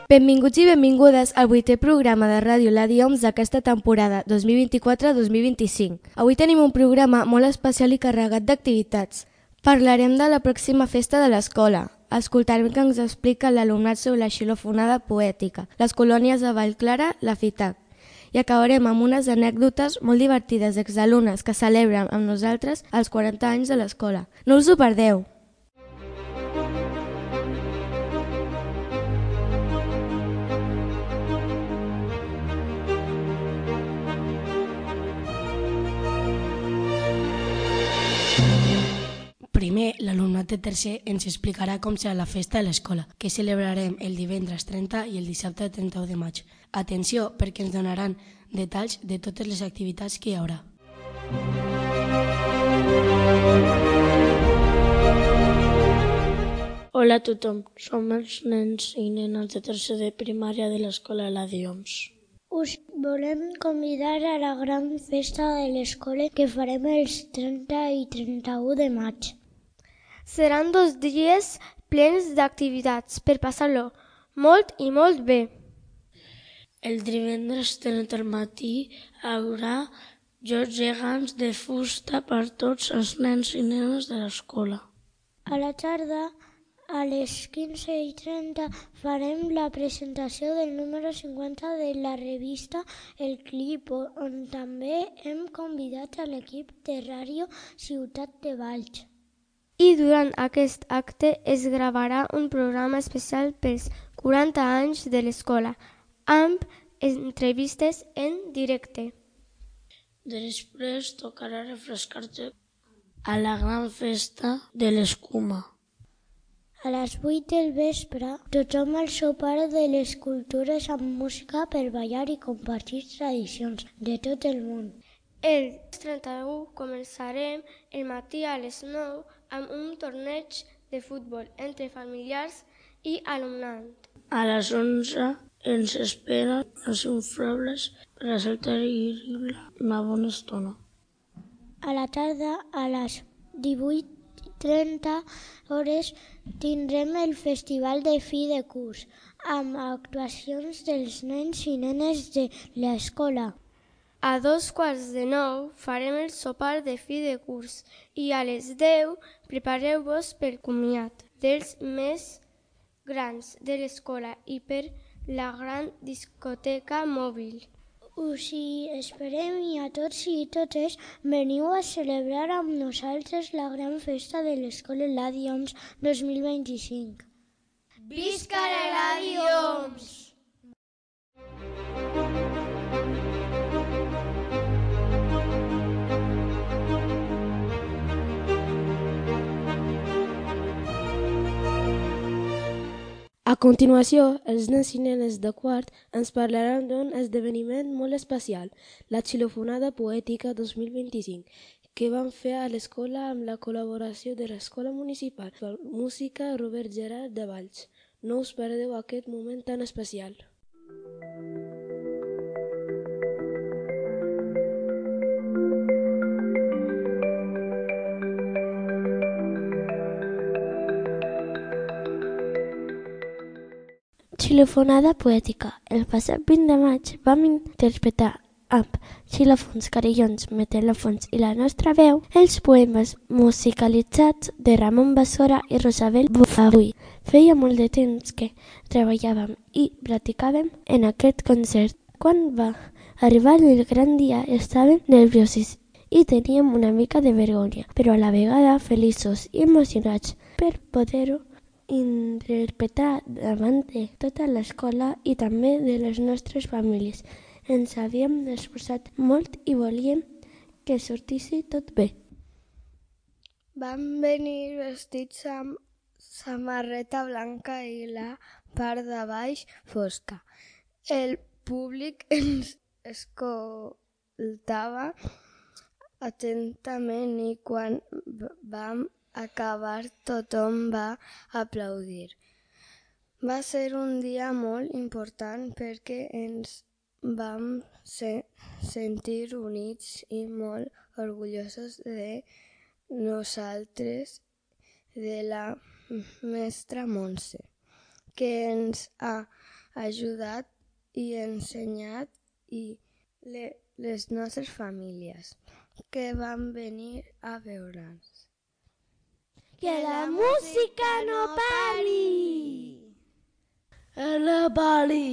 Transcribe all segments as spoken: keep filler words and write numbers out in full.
Benvinguts i benvingudes al vuitè programa de Ràdio La Dioms d'aquesta temporada dos mil vint-i-quatre dos mil vint-i-cinc. Avui tenim un programa molt especial i carregat d'activitats. Parlarem de la pròxima festa de l'escola. Escoltarem que ens explica l'alumnat sobre la xilofonada poètica, les colònies de Vallclara, la FITAC. I acabarem amb unes anècdotes molt divertides d'exalumnes que celebren amb nosaltres els quaranta anys de l'escola. No us ho perdeu! Primer, l'alumnat de tercer ens explicarà com serà la festa de l'escola, que celebrarem el divendres trenta i el dissabte trenta-u de maig. Atenció, perquè ens donaran detalls de totes les activitats que hi haurà. Hola a tothom, som els nens i nenes de tercer de primària de l'escola La Dioms. Us volem convidar a la gran festa de l'escola que farem els trenta i trenta-u de maig. Seran dos dies plens d'activitats per passar-lo molt i molt bé. El divendres trenta al matí hi haurà jocs gegants de fusta per tots els nens i nenes de l'escola. A la tarda, a les quinze i trenta, farem la presentació del número cinquanta de la revista El Clip, on també hem convidat a l'equip de ràdio Ciutat de Valls. I durant aquest acte es gravarà un programa especial pels quaranta anys de l'escola, amb entrevistes en directe. Després tocarà refrescar-te a la gran festa de l'escuma. A les vuit del vespre, tothom al sopar de les cultures amb música per ballar i compartir tradicions de tot el món. El trenta-u començarem el matí a les nou amb un torneig de futbol entre familiars i alumnat. A les onze ens esperen els inflables per a saltar-hi una bona estona. A la tarda, a les divuit i trenta hores, tindrem el festival de fi de curs, amb actuacions dels nens i nenes de l'escola. A dos quarts de nou farem el sopar de fi de curs i a les deu prepareu-vos pel comiat dels més grans de l'escola i per la gran discoteca mòbil. Us hi esperem i a tots i totes veniu a celebrar amb nosaltres la gran festa de l'escola La Dioms dos mil vint-i-cinc. Visca la Dioms! A continuació, els nens i nenes de quart ens parlaran d'un esdeveniment molt especial, la xilofonada poètica dos mil vint-i-cinc, que van fer a l'escola amb la col·laboració de l'Escola Municipal per Música Robert Gerard de Valls. No us perdeu aquest moment tan especial. Xilofonada poètica. El passat vint de maig vam interpretar amb xilòfons, carillons, metal·lòfons i la nostra veu els poemes musicalitzats de Ramon Basora i Rosabel Bofarull. Feia molt de temps que treballàvem i practicàvem en aquest concert. Quan va arribar el gran dia estàvem nerviosos i teníem una mica de vergonya, però a la vegada feliços i emocionats per poder-ho interpretar davant de tota l'escola i també de les nostres famílies. Ens havíem esforçat molt i volíem que sortís tot bé. Vam venir vestits amb samarreta blanca i la part de baix fosca. El públic ens escoltava atentament i quan vam acabar tothom va aplaudir. Va ser un dia molt important perquè ens vam se sentir units i molt orgullosos de nosaltres, de la mestra Montse, que ens ha ajudat i ensenyat i le, les nostres famílies que van venir a veure'ns. Que la música no pari! Que no pari!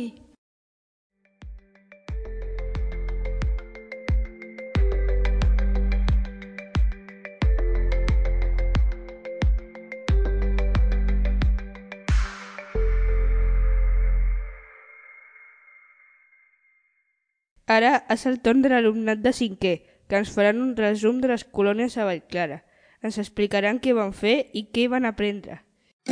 Ara és el torn de l'alumnat de cinquè, que ens faran un resum de les colònies a Vallclara. Ens explicaran què van fer i què van aprendre.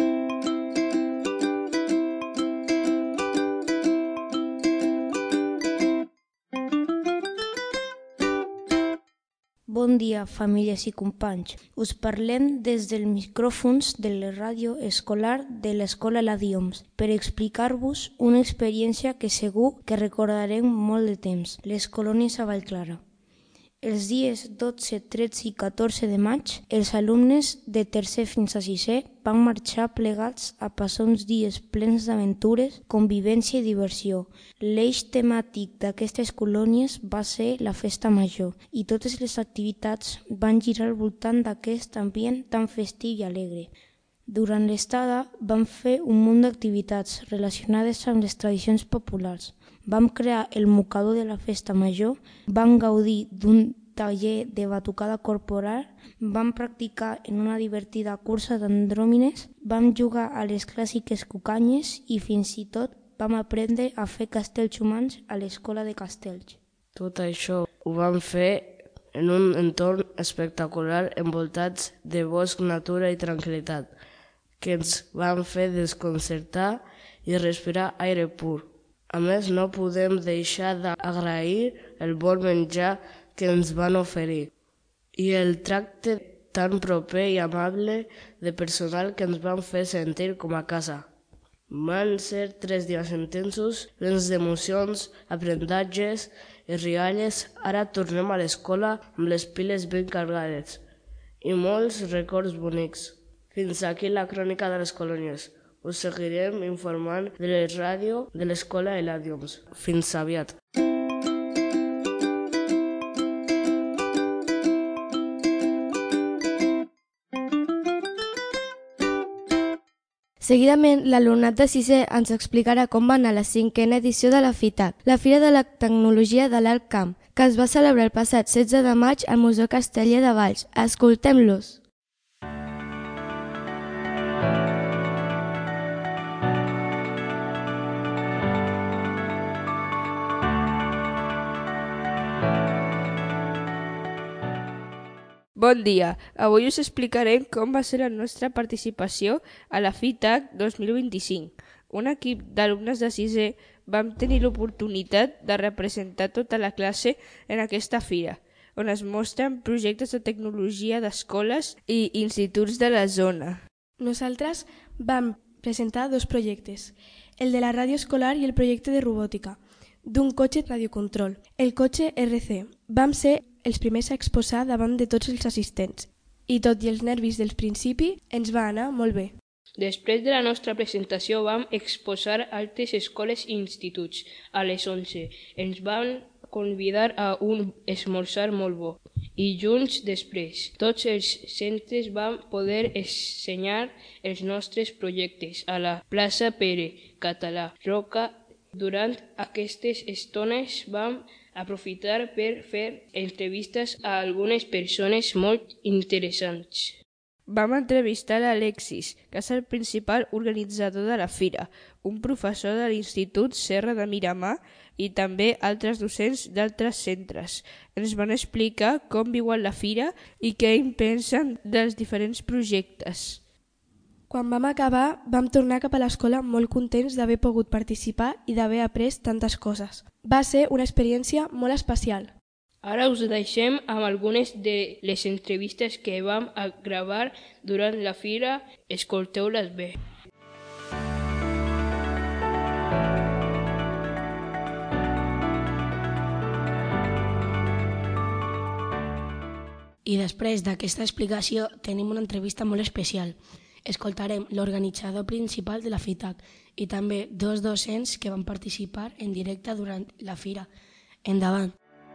Bon dia, famílies i companys. Us parlem des dels micròfons de la ràdio escolar de l'Escola Eladi Homs per explicar-vos una experiència que segur que recordarem molt de temps, les colònies a Vallclara. Els dies dotze, tretze i catorze de maig, els alumnes de tercer fins a sisè van marxar plegats a passar uns dies plens d'aventures, convivència i diversió. L'eix temàtic d'aquestes colònies va ser la festa major i totes les activitats van girar al voltant d'aquest ambient tan festiu i alegre. Durant l'estada vam fer un munt d'activitats relacionades amb les tradicions populars. Vam crear el mocador de la festa major, vam gaudir d'un taller de batucada corporal, vam practicar en una divertida cursa d'andròmines, vam jugar a les clàssiques cucanyes i fins i tot vam aprendre a fer castells humans a l'escola de castells. Tot això ho vam fer en un entorn espectacular envoltats de bosc, natura i tranquil·litat, que ens van fer desconcertar i respirar aire pur. A més, no podem deixar d'agrair el bon menjar que ens van oferir i el tracte tan proper i amable de personal que ens van fer sentir com a casa. Van ser tres dies intensos, plens d'emocions, aprenentatges i rialles. Ara tornem a l'escola amb les piles ben carregades i molts records bonics. Fins aquí la crònica de les colònies. Us seguirem informant de la ràdio de l'Escola Eladi Homs. Fins aviat. Seguidament, l'alumnat de sisè ens explicarà com va anar la cinquena edició de la FITAC, la Fira de la Tecnologia de l'Alt Camp, que es va celebrar el passat setze de maig al Museu Casteller de Valls. Escoltem-los! Bon dia, avui us explicarem com va ser la nostra participació a la FITAC dos mil vint-i-cinc. Un equip d'alumnes de sisè vam tenir l'oportunitat de representar tota la classe en aquesta fira, on es mostren projectes de tecnologia d'escoles i instituts de la zona. Nosaltres vam presentar dos projectes, el de la ràdio escolar i el projecte de robòtica, d'un cotxe radiocontrol, el cotxe R C. Vam ser els primers a exposar davant de tots els assistents i tot i els nervis del principi ens va anar molt bé. Després de la nostra presentació vam exposar altres escoles i instituts. A les onze ens van convidar a un esmorzar molt bo i junts després tots els centres vam poder ensenyar els nostres projectes a la plaça Pere Català Roca. Durant aquestes estones vam aprofitar per fer entrevistes a algunes persones molt interessants. Vam entrevistar l'Alexis, que és el principal organitzador de la fira, un professor de l'Institut Serra de Miramar i també altres docents d'altres centres. Ens van explicar com viuen la fira i què en pensen dels diferents projectes. Quan vam acabar, vam tornar cap a l'escola molt contents d'haver pogut participar i d'haver après tantes coses. Va ser una experiència molt especial. Ara us deixem amb algunes de les entrevistes que vam gravar durant la fira. Escolteu-les bé. I després d'aquesta explicació tenim una entrevista molt especial. Escoltarem l'organitzador principal de la FITAC i també dos docents que van participar en directe durant la fira. Endavant.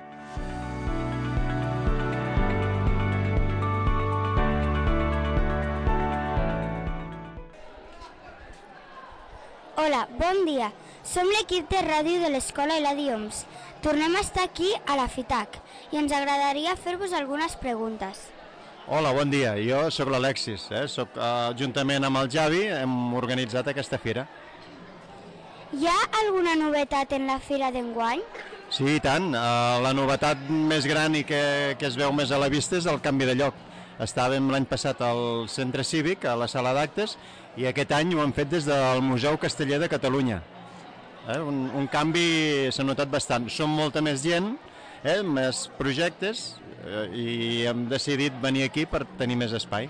Hola, bon dia. Som l'equip de ràdio de l'Escola Eladi Homs. Tornem a estar aquí a la FITAC i ens agradaria fer-vos algunes preguntes. Hola, bon dia. Jo sóc l'Alexis. Eh? Soc, eh, juntament amb el Javi hem organitzat aquesta fira. Hi ha alguna novetat en la fira d'enguany? Sí, i tant. Eh, la novetat més gran i que, que es veu més a la vista és el canvi de lloc. Estàvem l'any passat al Centre Cívic, a la sala d'actes, i aquest any ho hem fet des del Museu Casteller de Catalunya. Eh? Un, un canvi s'ha notat bastant. Som molta més gent, eh? Més projectes, eh? i hem decidit venir aquí per tenir més espai.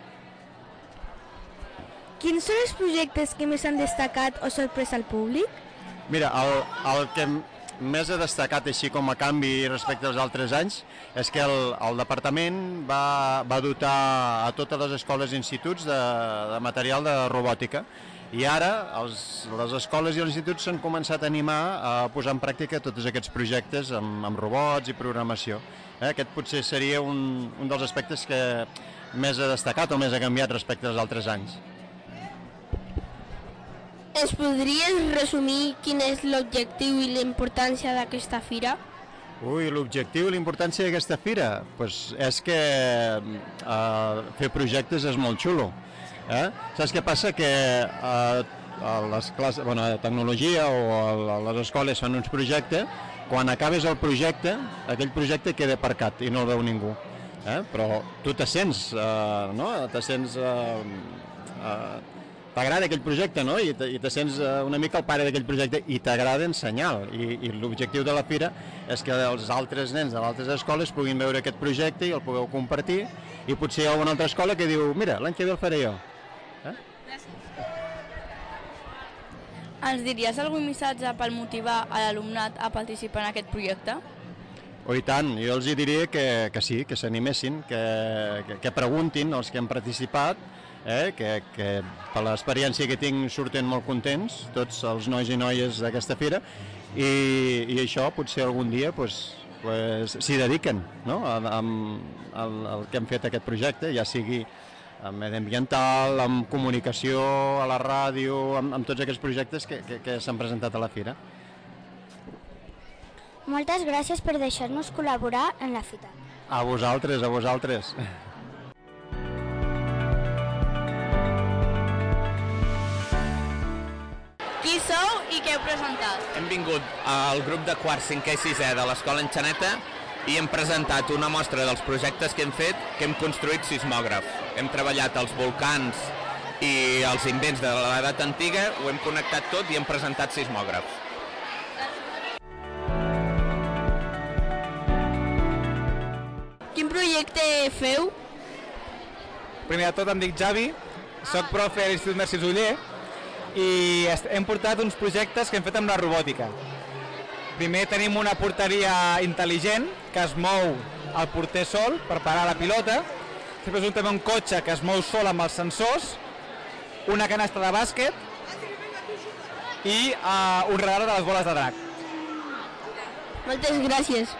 Quins són els projectes que més han destacat o sorprès al públic? Mira, el, el que més ha destacat així com a canvi respecte als altres anys és que el, el departament va, va dotar a totes les escoles i instituts de, de material de robòtica i ara els, les escoles i els instituts s'han començat a animar a posar en pràctica tots aquests projectes amb, amb robots i programació. Eh? Aquest potser seria un, un dels aspectes que més ha destacat o més ha canviat respecte als altres anys. Ens podries resumir quin és l'objectiu i la importància d'aquesta fira? Ui, l'objectiu i la importància d'aquesta fira pues és que eh, fer projectes és molt xulo. Eh? Saps què passa? Que eh, a les classes, bueno, a tecnologia o a les escoles fan uns projectes, quan acabes el projecte, aquell projecte queda aparcat i no el veu ningú. Eh? Però tu te sents, eh, no? Te sents... Eh, eh, T'agrada aquell projecte, no? I te, i te sents una mica el pare d'aquell projecte i t'agrada ensenyar. I, i l'objectiu de la fira és que els altres nens de altres escoles puguin veure aquest projecte i el pugueu compartir i potser hi ha alguna altra escola que diu mira, l'any que ve el faré jo. Eh? Ens diries algun missatge per motivar a l'alumnat a participar en aquest projecte? Oh, i tant, jo els diria que, que sí, que s'animessin, que, que, que preguntin els que han participat, Eh, que, que per l'experiència que tinc surten molt contents tots els nois i noies d'aquesta fira i, i això potser algun dia pues, pues, s'hi dediquen, no? amb el que hem fet aquest projecte, ja sigui amb mediambiental, amb comunicació a la ràdio, amb, amb tots aquests projectes que, que, que s'han presentat a la fira. Moltes gràcies per deixar-nos col·laborar en la fita. A vosaltres, a vosaltres. Qui sou i què heu presentat? Hem vingut al grup de quart, cinquè i sisè de l'Escola Enxaneta i hem presentat una mostra dels projectes que hem fet, que hem construït sismògrafs. Hem treballat els volcans i els invents de l'edat antiga, ho hem connectat tot i hem presentat sismògrafs. Quin projecte feu? Primer de tot em dic Javi, soc profe a l'Institut Mercès Oller i hem portat uns projectes que hem fet amb la robòtica. Primer tenim una porteria intel·ligent que es mou el porter sol per parar la pilota, després tenim un cotxe que es mou sol amb els sensors, una canasta de bàsquet i uh, un radar de les boles de drac. Moltes gràcies.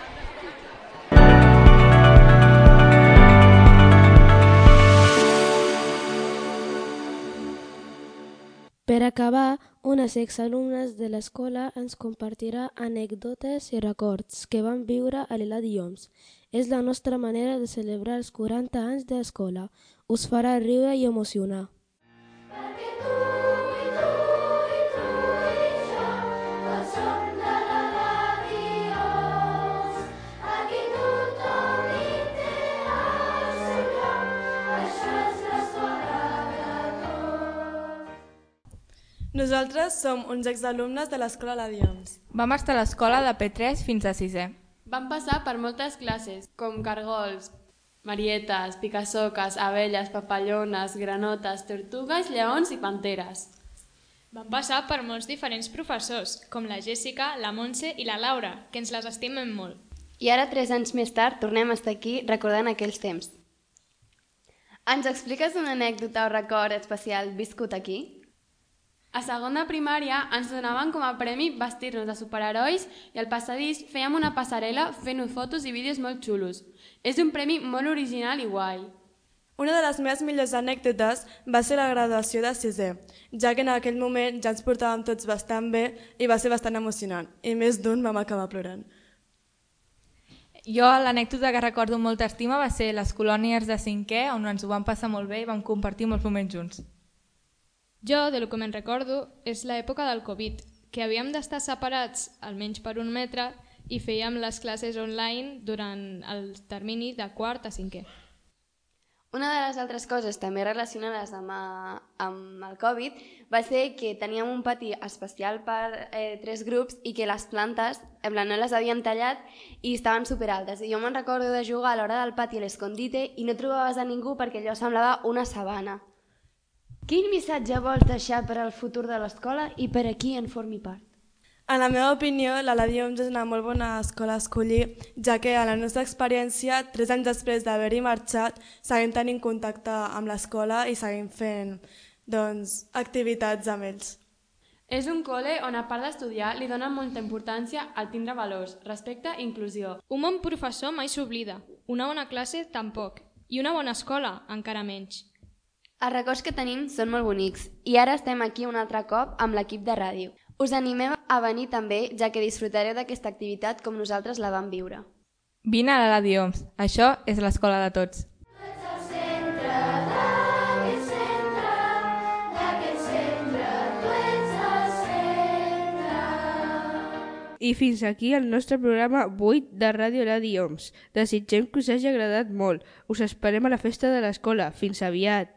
Per acabar, unes exalumnes de l'escola ens compartirà anècdotes i records que van viure a l'Eladi Homs. És la nostra manera de celebrar els quaranta anys de l'escola. Us farà riure i emocionar. Nosaltres som uns exalumnes de l'escola Eladi Homs. Vam estar a l'escola de P tres fins a sisè. Vam passar per moltes classes, com cargols, marietes, picassoques, abelles, papallones, granotes, tortugues, lleons i panteres. Vam passar per molts diferents professors, com la Jèssica, la Montse i la Laura, que ens les estimem molt. I ara, tres anys més tard, tornem a estar aquí recordant aquells temps. Ens expliques una anècdota o record especial viscut aquí? A segon de primària ens donaven com a premi vestir-nos de superherois i al passadís fèiem una passarel·la fent-nos fotos i vídeos molt xulos. És un premi molt original i guai. Una de les meves millors anècdotes va ser la graduació de sisè, ja que en aquell moment ja ens portàvem tots bastant bé i va ser bastant emocionant, i més d'un vam acabar plorant. Jo l'anècdota que recordo amb molta estima va ser les colònies de cinquè, on ens ho vam passar molt bé i vam compartir molts moments junts. Jo, de lo que me'n recordo, és l'època del Covid, que havíem d'estar separats almenys per un metre i fèiem les classes online durant el termini de quart a cinquè. Una de les altres coses també relacionades amb, amb el Covid va ser que teníem un pati especial per eh, tres grups i que les plantes no les havíem tallat i estaven superaltes. I jo me'n recordo de jugar a l'hora del pati a l'escondite i no trobaves a ningú perquè allò semblava una sabana. Quin missatge vols deixar per al futur de l'escola i per a qui en formi part? En la meva opinió, la Ladi Oms és una molt bona escola a escollir, ja que a la nostra experiència, tres anys després d'haver-hi marxat, seguim tenint contacte amb l'escola i seguim fent doncs, activitats amb ells. És un col·le on, a part d'estudiar, li donen molta importància al tindre valors, respecte i inclusió. Un bon professor mai s'oblida, una bona classe tampoc, i una bona escola encara menys. Els records que tenim són molt bonics i ara estem aquí un altre cop amb l'equip de ràdio. Us animem a venir també, ja que disfrutareu d'aquesta activitat com nosaltres la vam viure. Vine a la Ladi Oms, això és l'escola de tots. I fins aquí el nostre programa vuit de Ràdio Ladi Oms. Desitgem que us hagi agradat molt. Us esperem a la festa de l'escola. Fins aviat!